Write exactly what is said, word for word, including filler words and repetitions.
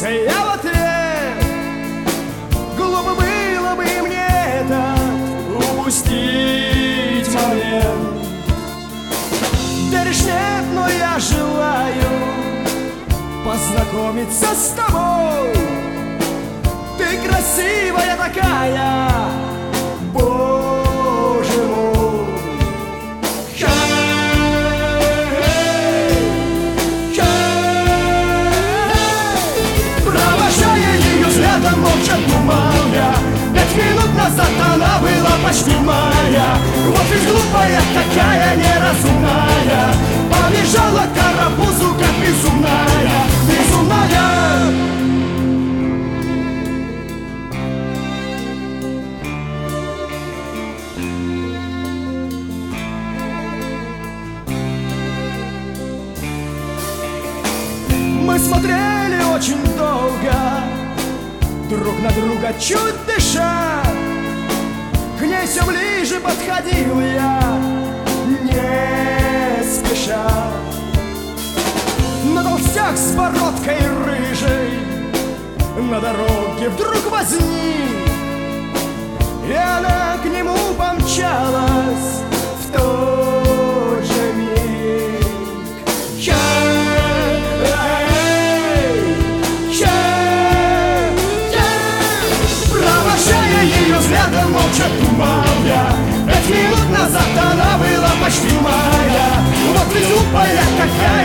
улыбнулся я в ответ. Глупо было бы мне это упустить момент. Веришь, нет, но я желаю познакомиться с тобой. Ты красивая такая, боже мой. Провожая ее взглядом, молча думал я. Пять минут назад она была почти моя. Вот ведь глупая такая, неразумная, побежала к карапузу, как безумная, безумная. Мы смотрели очень долго, друг на друга чуть дыша. К ней все ближе подходил я, не спеша. Но толстяк с бородкой рыжей на дороге вдруг возник, и она к нему помчалась в тот же миг. Я ее взглядом молча думал я. Пять минут назад она была почти моя. Вот ведь глупая какая,